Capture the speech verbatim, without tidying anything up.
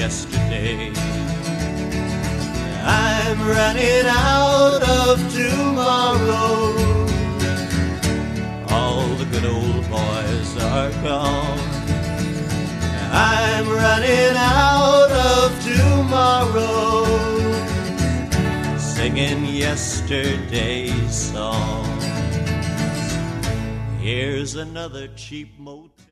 yesterday. I'm running out of tomorrow. All the good old boys are gone. I'm running out of tomorrow, singing yesterday's songs. Here's another cheap motel